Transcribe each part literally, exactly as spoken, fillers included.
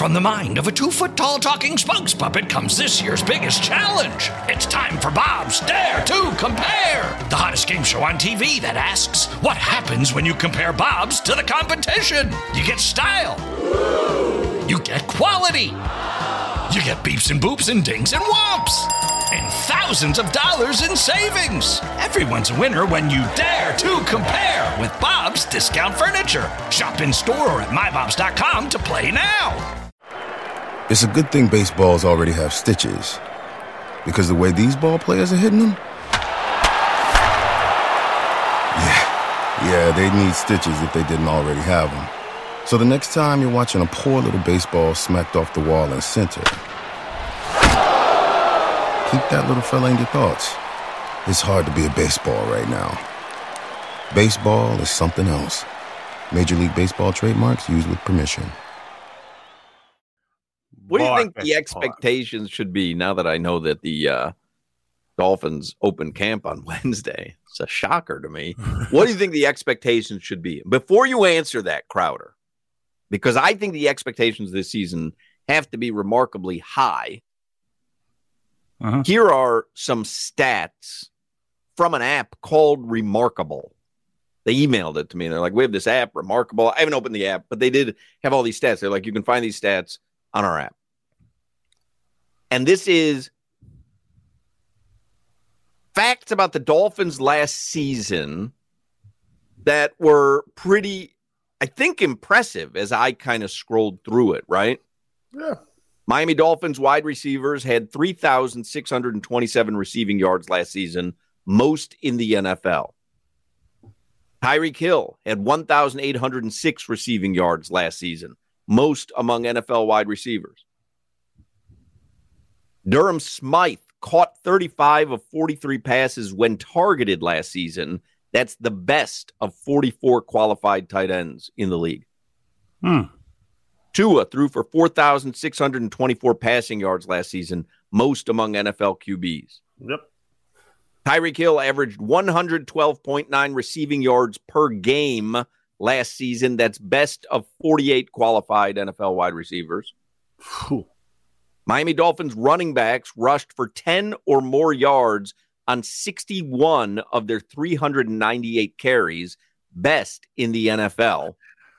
From the mind of a two-foot-tall talking spokes puppet comes this year's biggest challenge. It's time for Bob's Dare to Compare, the hottest game show on T V that asks, what happens when you compare Bob's to the competition? You get style. You get quality. You get beeps and boops and dings and whomps. And thousands of dollars in savings. Everyone's a winner when you dare to compare with Bob's Discount Furniture. Shop in store or at my bobs dot com to play now. It's a good thing baseballs already have stitches, because the way these ball players are hitting them, yeah, yeah, they need stitches if they didn't already have them. So the next time you're watching a poor little baseball smacked off the wall in center, keep that little fella in your thoughts. It's hard to be a baseball right now. Baseball is something else. Major League Baseball trademarks used with permission. What do you think the expectations should be now that I know that the uh, Dolphins open camp on Wednesday? It's a shocker to me. What do you think the expectations should be? Before you answer that, Crowder, because I think the expectations this season have to be remarkably high. Uh-huh. Here are some stats from an app called Remarkable. They emailed it to me. They're like, we have this app, Remarkable. I haven't opened the app, but they did have all these stats. They're like, you can find these stats on our app. And this is facts about the Dolphins last season that were pretty, I think, impressive as I kind of scrolled through it, right? Yeah. Miami Dolphins wide receivers had three thousand six hundred twenty-seven receiving yards last season, most in the N F L. Tyreek Hill had one thousand eight hundred six receiving yards last season, most among N F L wide receivers. Durham Smythe caught thirty-five of forty-three passes when targeted last season. That's the best of forty-four qualified tight ends in the league. Hmm. Tua threw for four thousand six hundred twenty-four passing yards last season, most among N F L Q Bs. Yep. Tyreek Hill averaged one hundred twelve point nine receiving yards per game last season. That's best of forty-eight qualified N F L wide receivers. Whew. Miami Dolphins running backs rushed for ten or more yards on sixty-one of their three hundred ninety-eight carries, best in the N F L.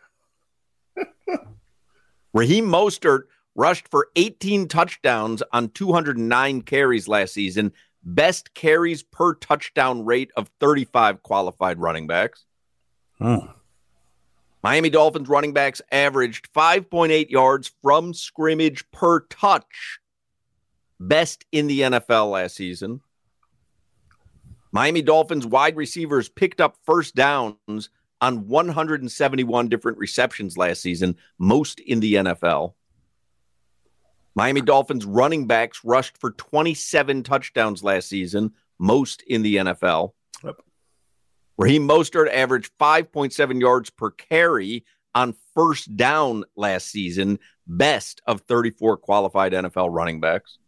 Raheem Mostert rushed for eighteen touchdowns on two hundred nine carries last season, best carries per touchdown rate of thirty-five qualified running backs. Hmm. Miami Dolphins running backs averaged five point eight yards from scrimmage per touch, best in the N F L last season. Miami Dolphins wide receivers picked up first downs on one hundred seventy-one different receptions last season, most in the N F L. Miami Dolphins running backs rushed for twenty-seven touchdowns last season, most in the N F L. Yep. Raheem Mostert averaged five point seven yards per carry on first down last season, best of thirty-four qualified N F L running backs.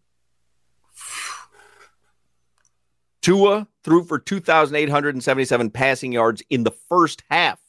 Tua threw for two thousand eight hundred seventy-seven passing yards in the first half,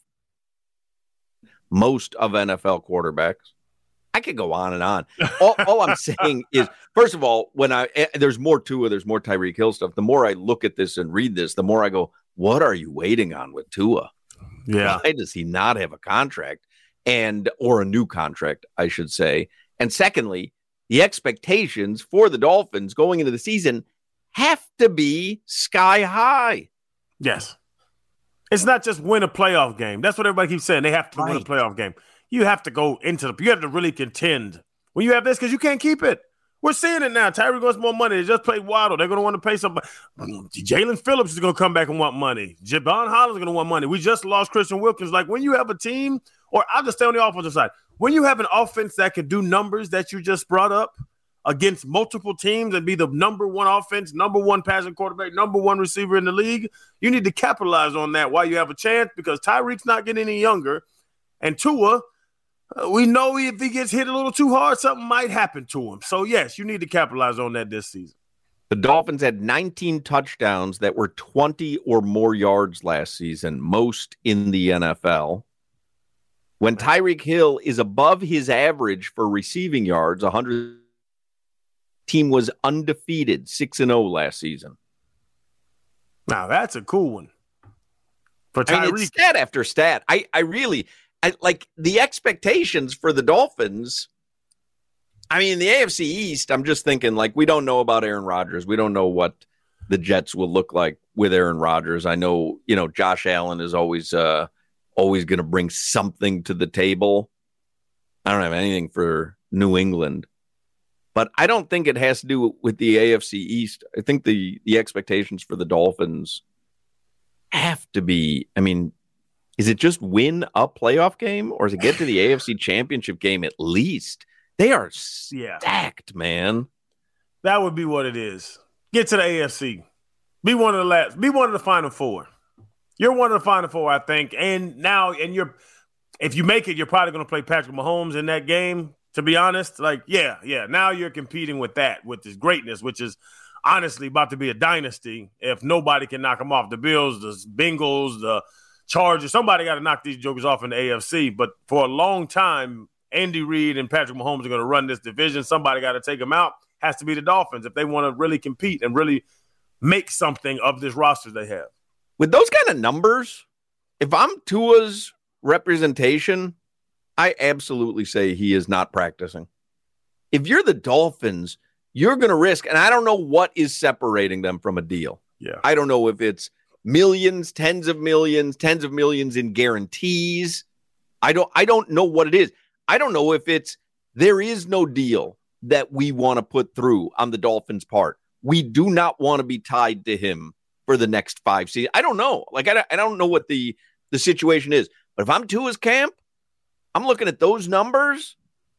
most of N F L quarterbacks. I could go on and on. All, all I'm saying is, first of all, when I there's more Tua, there's more Tyreek Hill stuff. The more I look at this and read this, the more I go, what are you waiting on with Tua? Yeah. Why does he not have a contract and or a new contract, I should say? And secondly, the expectations for the Dolphins going into the season have to be sky high. Yes. It's not just win a playoff game. That's what everybody keeps saying. They have to Right. win a playoff game. You have to go into the – you have to really contend when you have this because you can't keep it. We're seeing it now. Tyreek wants more money. They just played Waddle. They're going to want to pay somebody. Jalen Phillips is going to come back and want money. Javon Holland's going to want money. We just lost Christian Wilkins. Like, when you have a team – or I'll just stay on the offensive side. When you have an offense that can do numbers that you just brought up against multiple teams and be the number one offense, number one passing quarterback, number one receiver in the league, you need to capitalize on that while you have a chance because Tyreek's not getting any younger. And Tua – Uh, we know if he gets hit a little too hard, something might happen to him. So, yes, you need to capitalize on that this season. The Dolphins had nineteen touchdowns that were twenty or more yards last season, most in the N F L. When Tyreek Hill is above his average for receiving yards, one hundred, team was undefeated, six and oh last season. Now, that's a cool one. For Tyreek. I mean, it's stat after stat. I, I really, I like the expectations for the Dolphins. I mean, the A F C East, I'm just thinking, like, we don't know about Aaron Rodgers. We don't know what the Jets will look like with Aaron Rodgers. I know, you know, Josh Allen is always uh, always going to bring something to the table. I don't have anything for New England. But I don't think it has to do with the A F C East. I think the, the expectations for the Dolphins have to be, I mean, is it just win a playoff game or is it get to the A F C Championship game at least? They are stacked, yeah. man. That would be what it is. Get to the A F C. Be one of the last. Be one of the Final Four. You're one of the Final Four, I think. And now, and you're, if you make it, you're probably going to play Patrick Mahomes in that game. To be honest, like, yeah, yeah. Now you're competing with that, with this greatness, which is honestly about to be a dynasty. If nobody can knock them off, the Bills, the Bengals, the Chargers, somebody got to knock these jokers off in the A F C. But for a long time, Andy Reid and Patrick Mahomes are going to run this division. Somebody got to take them out. Has to be the Dolphins if they want to really compete and really make something of this roster they have. With those kind of numbers, if I'm Tua's representation, I absolutely say he is not practicing. If you're the Dolphins, you're going to risk, and I don't know what is separating them from a deal. Yeah, I don't know if it's millions, tens of millions, tens of millions in guarantees. I don't, I don't know what it is. I don't know if it's there is no deal that we want to put through on the Dolphins' part. We do not want to be tied to him for the next five seasons. I don't know. Like, I don't, I don't know what the, the situation is. But if I'm Tua's camp, I'm looking at those numbers.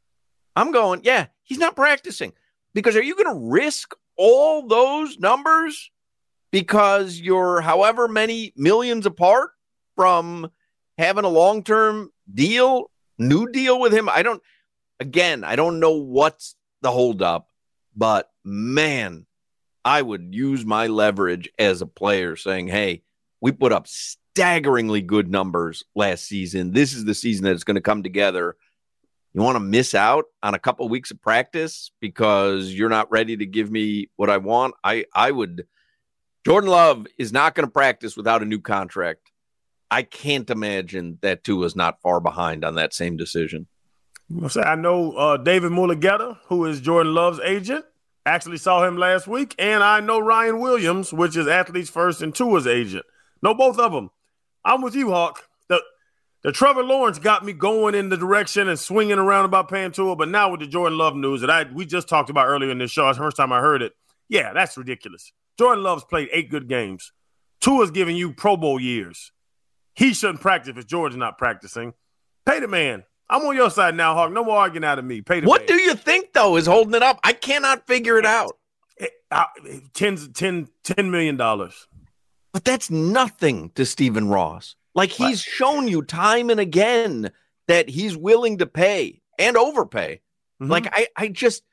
I'm going, yeah, he's not practicing. Because are you going to risk all those numbers because you're however many millions apart from having a long-term deal, new deal with him? I don't, again, I don't know what's the holdup, but man, I would use my leverage as a player saying, hey, we put up staggeringly good numbers last season. This is the season that it's going to come together. You want to miss out on a couple of weeks of practice because you're not ready to give me what I want? I, I would. Jordan Love is not going to practice without a new contract. I can't imagine that Tua's not far behind on that same decision. I know uh, David Mulugheta, who is Jordan Love's agent. Actually saw him last week. And I know Ryan Williams, which is Athletes First and Tua's agent. Know both of them. I'm with you, Hawk. The, the Trevor Lawrence got me going in the direction and swinging around about paying Tua. But now with the Jordan Love news that I we just talked about earlier in this show, that's the first time I heard it. Yeah, that's ridiculous. Jordan Love's played eight good games. Tua's giving you Pro Bowl years. He shouldn't practice if George's not practicing. Pay the man. I'm on your side now, Hawk. No more arguing out of me. Pay the what man. do you think, though, is holding it up? I cannot figure it out. It, uh, ten, ten, ten million dollars. But that's nothing to Stephen Ross. Like, he's what? shown you time and again that he's willing to pay and overpay. Mm-hmm. Like, I, I just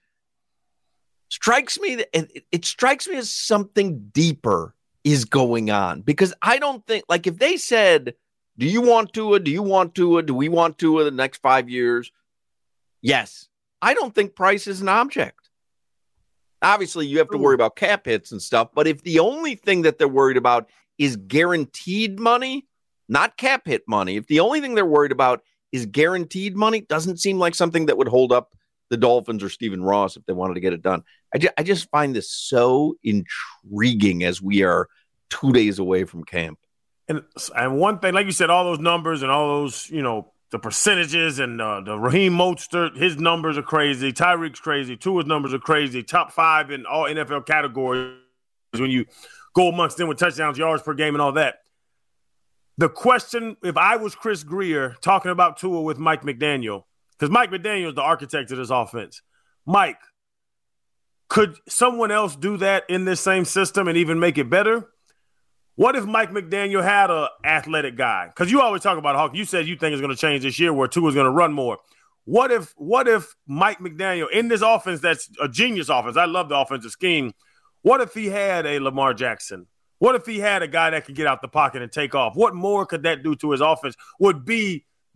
strikes me that it, it strikes me as something deeper is going on, because I don't think, like, if they said, do you want Tua? Do you want Tua? Do we want Tua the next five years? Yes. I don't think price is an object. Obviously, you have to worry about cap hits and stuff, but if the only thing that they're worried about is guaranteed money, not cap hit money, if the only thing they're worried about is guaranteed money, doesn't seem like something that would hold up the Dolphins or Stephen Ross if they wanted to get it done. I just, I just find this so intriguing as we are two days away from camp. And and one thing, like you said, all those numbers and all those, you know, the percentages and uh, the Raheem Mostert, his numbers are crazy. Tyreek's crazy. Tua's numbers are crazy. Top five in all N F L categories when you go amongst them with touchdowns, yards per game, and all that. The question, if I was Chris Grier talking about Tua with Mike McDaniel, because Mike McDaniel is the architect of this offense. Mike, could someone else do that in this same system and even make it better? What if Mike McDaniel had an athletic guy? Because you always talk about Hawk. You said you think it's going to change this year where Tua is going to run more. What if what if Mike McDaniel, in this offense that's a genius offense, I love the offensive scheme, what if he had a Lamar Jackson? What if he had a guy that could get out the pocket and take off? What more could that do to his offense? Would be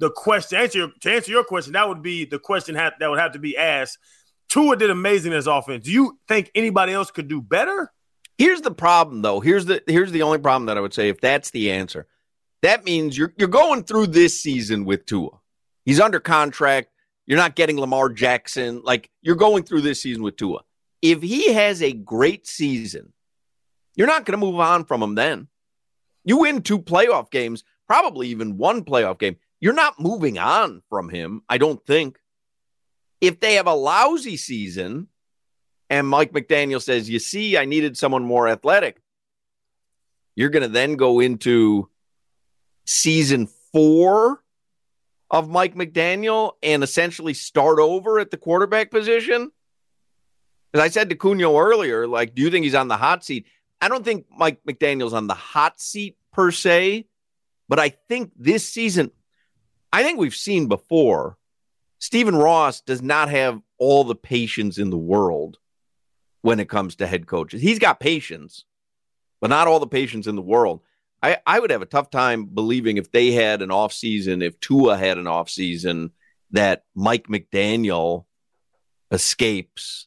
the question. Answer your, to answer your question, that would be the question have, that would have to be asked. Tua did amazing in his offense. Do you think anybody else could do better? Here's the problem, though. Here's the here's the only problem that I would say, if that's the answer. That means you're you're going through this season with Tua. He's under contract. You're not getting Lamar Jackson. Like, you're going through this season with Tua. If he has a great season, you're not going to move on from him then. You win two playoff games, probably even one playoff game. You're not moving on from him, I don't think. If they have a lousy season and Mike McDaniel says, you see, I needed someone more athletic, you're going to then go into season four of Mike McDaniel and essentially start over at the quarterback position? Because I said to Cunio earlier, like, do you think he's on the hot seat? I don't think Mike McDaniel's on the hot seat per se, but I think this season, I think we've seen before, Stephen Ross does not have all the patience in the world when it comes to head coaches. He's got patience, but not all the patience in the world. I, I would have a tough time believing if they had an offseason, if Tua had an offseason, that Mike McDaniel escapes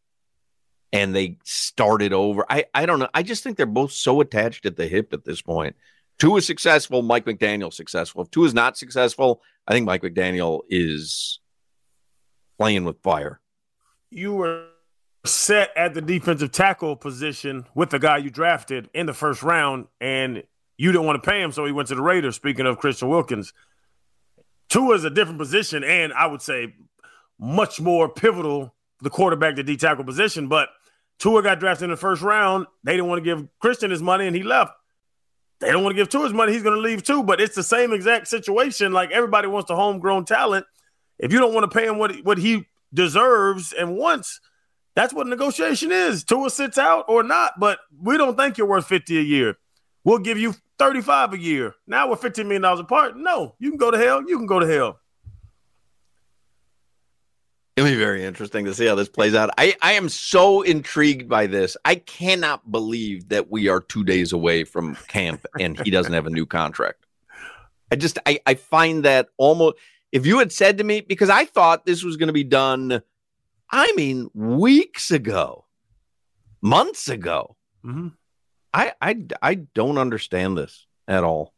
and they started over. I, I don't know. I just think they're both so attached at the hip at this point. Tua's successful, Mike McDaniel's successful. If Tua's not successful, I think Mike McDaniel is playing with fire. You were set at the defensive tackle position with the guy you drafted in the first round, and you didn't want to pay him, so he went to the Raiders, speaking of Christian Wilkins. Tua is a different position, and I would say much more pivotal, the quarterback to D-tackle position, but Tua got drafted in the first round. They didn't want to give Christian his money, and he left. They don't want to give Tua his money. He's going to leave too, but it's the same exact situation. Like, everybody wants the homegrown talent. If you don't want to pay him what, what he deserves and wants, that's what negotiation is. Tua sits out or not, but we don't think you're worth fifty a year. We'll give you thirty-five a year. Now we're fifteen million dollars apart. No, you can go to hell. You can go to hell. It'll be very interesting to see how this plays out. I, I am so intrigued by this. I cannot believe that we are two days away from camp and he doesn't have a new contract. I just, I, I find that almost, if you had said to me, because I thought this was going to be done, I mean, weeks ago, months ago, mm-hmm. I, I, I don't understand this at all.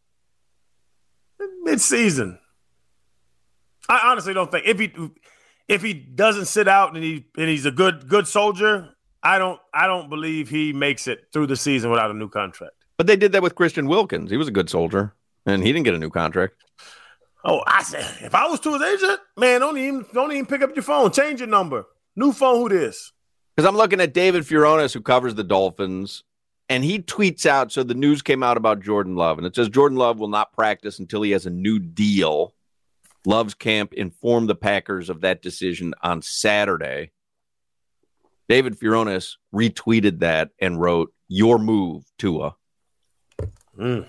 Mid-season. I honestly don't think if he if he doesn't sit out and he and he's a good good soldier, I don't I don't believe he makes it through the season without a new contract. But they did that with Christian Wilkins. He was a good soldier, and he didn't get a new contract. Oh, I said, if I was Tua's agent, man, don't even don't even pick up your phone. Change your number. New phone, who this? Because I'm looking at David Furones, who covers the Dolphins, and he tweets out, so the news came out about Jordan Love, and it says Jordan Love will not practice until he has a new deal. Love's camp informed the Packers of that decision on Saturday. David Furones retweeted that and wrote, "Your move, Tua." Mm.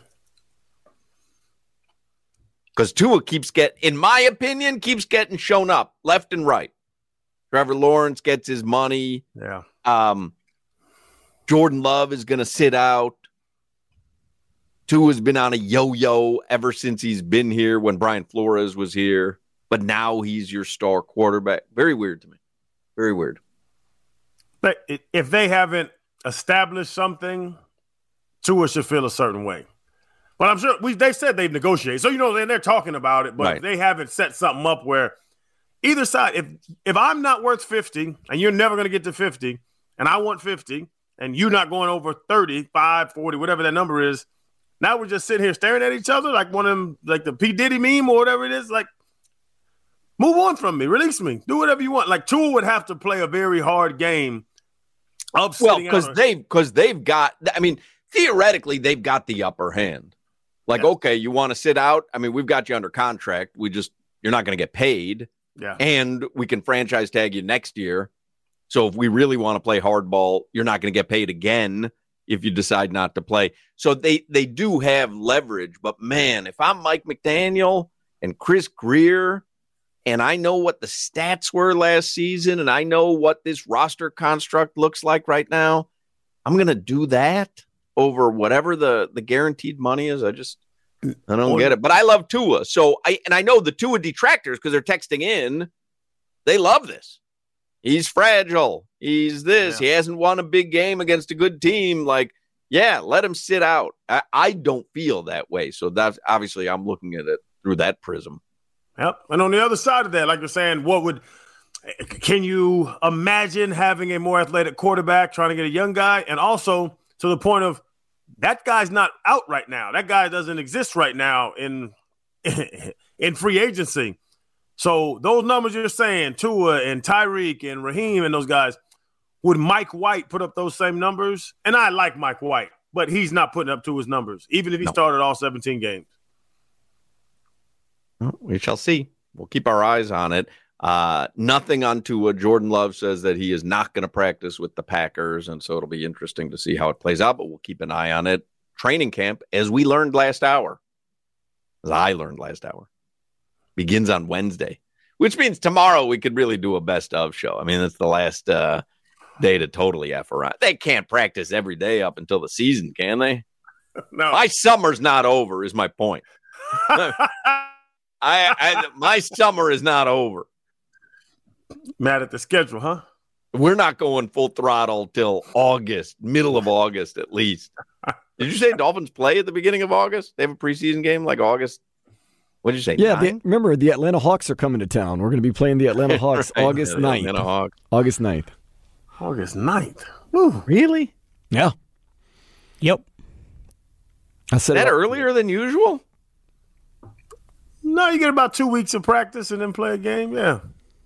Because Tua keeps getting, in my opinion, keeps getting shown up left and right. Trevor Lawrence gets his money. Yeah. Um, Jordan Love is going to sit out. Tua's been on a yo-yo ever since he's been here when Brian Flores was here. But now he's your star quarterback. Very weird to me. Very weird. But if they haven't established something, Tua should feel a certain way. But I'm sure we, they said they've negotiated. So, you know, they're talking about it, but right. If they haven't set something up where either side, if if I'm not worth fifty and you're never going to get to fifty and I want fifty and you're not going over thirty-five, forty, whatever that number is, now we're just sitting here staring at each other like one of them, like the P. Diddy meme or whatever it is. Like, move on from me. Release me. Do whatever you want. Like, Tua would have to play a very hard game. Of well, because they've, because they've got, I mean, theoretically, they've got the upper hand. Like, yeah. Okay, you want to sit out? I mean, we've got you under contract. We just, you're not going to get paid. Yeah. And we can franchise tag you next year. So if we really want to play hardball, you're not going to get paid again if you decide not to play. So they, they do have leverage. But, man, if I'm Mike McDaniel and Chris Grier, and I know what the stats were last season, and I know what this roster construct looks like right now, I'm going to do that over whatever the, the guaranteed money is. I just, I don't get it. But I love Tua. So I and I know the Tua detractors, because they're texting in, they love this. He's fragile. He's this. Yeah. He hasn't won a big game against a good team. Like, yeah, let him sit out. I, I don't feel that way. So that's obviously I'm looking at it through that prism. Yep. And on the other side of that, like you're saying, what would can you imagine having a more athletic quarterback trying to get a young guy? And also to the point of that guy's not out right now. That guy doesn't exist right now in in free agency. So those numbers you're saying, Tua and Tyreek and Raheem and those guys, would Mike White put up those same numbers? And I like Mike White, but he's not putting up Tua's numbers, even if he no. started all seventeen games. Well, we shall see. We'll keep our eyes on it. Uh, nothing on Tua. Jordan Love says that he is not going to practice with the Packers, and so it'll be interesting to see how it plays out, but we'll keep an eye on it. Training camp, as we learned last hour, as I learned last hour, begins on Wednesday, which means tomorrow we could really do a best of show. I mean, it's the last uh, day to totally F around. They can't practice every day up until the season, can they? No. My summer's not over, is my point. I, I my summer is not over. Mad at the schedule, huh? We're not going full throttle till August, middle of August at least. Did you say Dolphins play at the beginning of August? They have a preseason game like August? What did you say? Yeah, the, remember, the Atlanta Hawks are coming to town. We're going to be playing the Atlanta Hawks right, August yeah, ninth. Atlanta Hawks. August ninth. August ninth. Woo, really? Yeah. Yep. I said Is that earlier than usual? No, you get about two weeks of practice and then play a game. Yeah.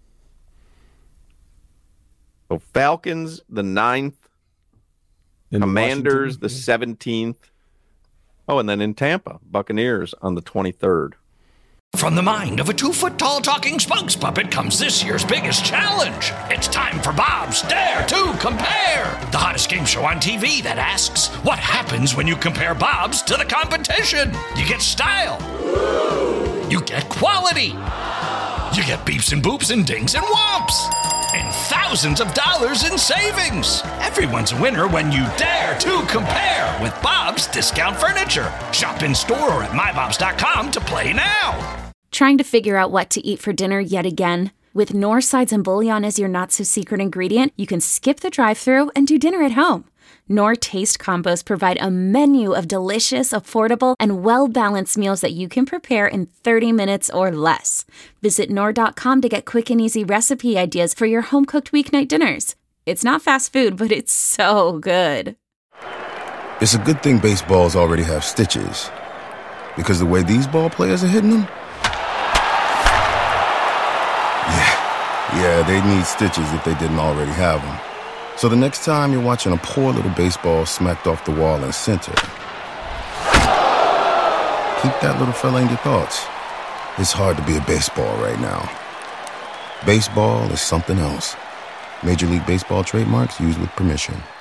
So Falcons the ninth, in Commanders the seventeenth. Oh, and then in Tampa, Buccaneers on the twenty-third. From the mind of a two-foot-tall talking spokes puppet comes this year's biggest challenge. It's time for Bob's Dare to Compare, the hottest game show on T V that asks, what happens when you compare Bob's to the competition? You get style. You get quality. You get beeps and boops and dings and whomps. And thousands of dollars in savings. Everyone's a winner when you dare to compare with Bob's Discount Furniture. Shop in store or at my bobs dot com to play now. Trying to figure out what to eat for dinner yet again? With Knorr sides and bouillon as your not-so-secret ingredient, you can skip the drive-thru and do dinner at home. Knorr Taste Combos provide a menu of delicious, affordable, and well-balanced meals that you can prepare in thirty minutes or less. Visit Knorr dot com to get quick and easy recipe ideas for your home-cooked weeknight dinners. It's not fast food, but it's so good. It's a good thing baseballs already have stitches, because the way these ball players are hitting them, yeah, yeah, they need stitches if they didn't already have them. So the next time you're watching a poor little baseball smacked off the wall in center, keep that little fella in your thoughts. It's hard to be a baseball right now. Baseball is something else. Major League Baseball trademarks used with permission.